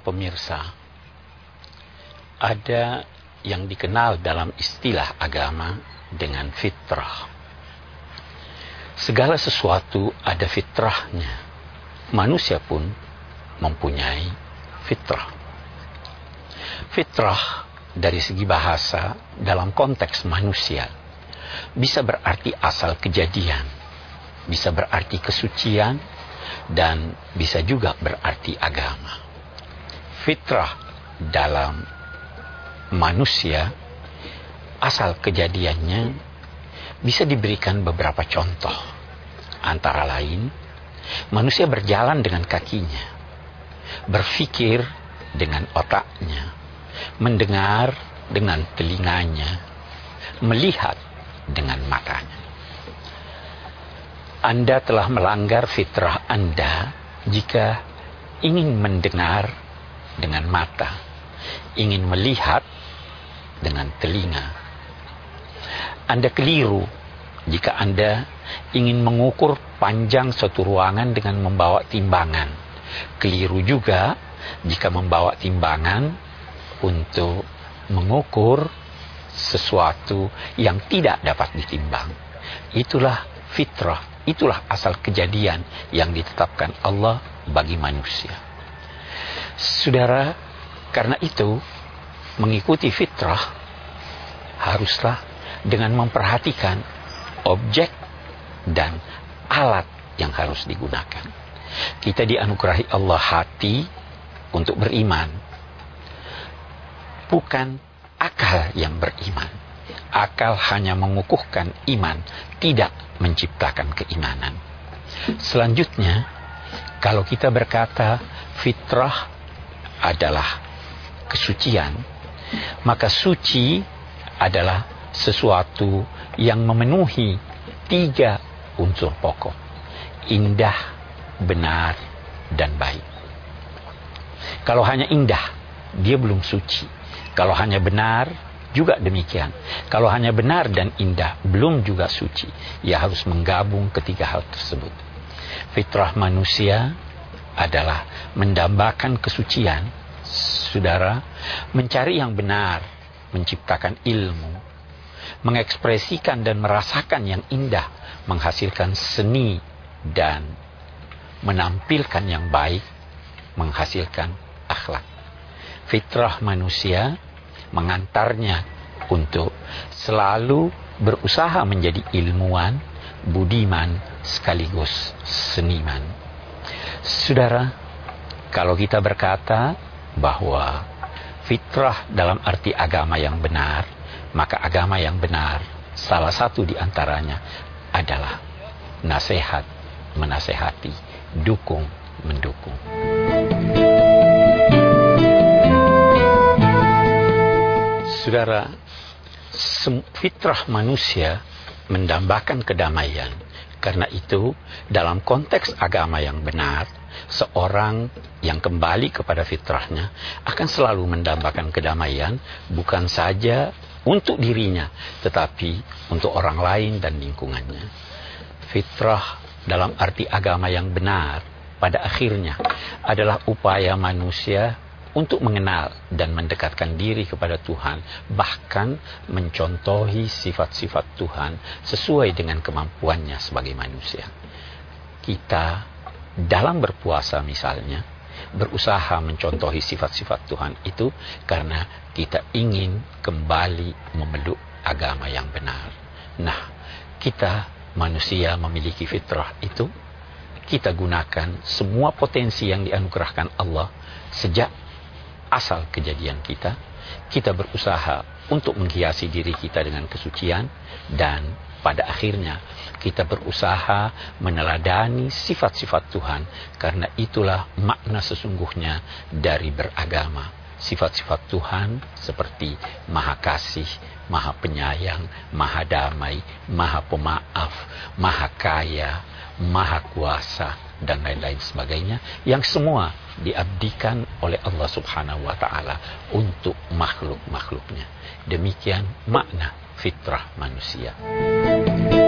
pemirsa, ada yang dikenal dalam istilah agama dengan fitrah. Segala sesuatu ada fitrahnya. Manusia pun mempunyai fitrah. Fitrah dari segi bahasa dalam konteks manusia bisa berarti asal kejadian, bisa berarti kesucian, dan bisa juga berarti agama. Fitrah dalam manusia asal kejadiannya bisa diberikan beberapa contoh. Antara lain, manusia berjalan dengan kakinya, berpikir dengan otaknya, mendengar dengan telinganya, melihat dengan matanya. Anda telah melanggar fitrah Anda jika ingin mendengar dengan mata, ingin melihat dengan telinga. Anda keliru jika Anda ingin mengukur panjang suatu ruangan dengan membawa timbangan. Keliru juga jika membawa timbangan untuk mengukur sesuatu yang tidak dapat ditimbang. Itulah fitrah. Itulah asal kejadian yang ditetapkan Allah bagi manusia. Saudara, karena itu mengikuti fitrah haruslah dengan memperhatikan objek dan alat yang harus digunakan. Kita dianugerahi Allah hati untuk beriman, bukan akal yang beriman. Akal hanya mengukuhkan iman, tidak menciptakan keimanan. Selanjutnya, kalau kita berkata fitrah adalah kesucian, maka suci adalah sesuatu yang memenuhi 3 unsur pokok: indah, benar, dan baik. Kalau hanya indah, dia belum suci. Kalau hanya benar, juga demikian. Kalau hanya benar dan indah, belum juga suci. Ia harus menggabung ketiga hal tersebut. Fitrah manusia adalah mendambakan kesucian. Saudara, mencari yang benar, menciptakan ilmu, mengekspresikan dan merasakan yang indah, menghasilkan seni, dan menampilkan yang baik, menghasilkan akhlak. Fitrah manusia mengantarnya untuk selalu berusaha menjadi ilmuwan, budiman, sekaligus seniman. Saudara, kalau kita berkata bahwa fitrah dalam arti agama yang benar, maka agama yang benar salah satu di antaranya adalah nasihat, menasehati, dukung, mendukung. Saudara, fitrah manusia mendambakan kedamaian. Karena itu, dalam konteks agama yang benar, seorang yang kembali kepada fitrahnya akan selalu mendambakan kedamaian, bukan saja untuk dirinya, tetapi untuk orang lain dan lingkungannya. Fitrah dalam arti agama yang benar, pada akhirnya adalah upaya manusia untuk mengenal dan mendekatkan diri kepada Tuhan, bahkan mencontohi sifat-sifat Tuhan sesuai dengan kemampuannya sebagai manusia. Kita dalam berpuasa misalnya, berusaha mencontohi sifat-sifat Tuhan itu karena kita ingin kembali memeluk agama yang benar. Nah, kita manusia memiliki fitrah itu, kita gunakan semua potensi yang dianugerahkan Allah sejak asal kejadian kita. Kita berusaha untuk menghiasi diri kita dengan kesucian, dan pada akhirnya kita berusaha meneladani sifat-sifat Tuhan, karena itulah makna sesungguhnya dari beragama. Sifat-sifat Tuhan seperti Maha Kasih, Maha Penyayang, Maha Damai, Maha Pemaaf, Maha Kaya, Maha Kuasa, dan lain-lain sebagainya, yang semua diabdikan oleh Allah Subhanahu wa Ta'ala untuk makhluk-makhluknya. Demikian makna fitrah manusia.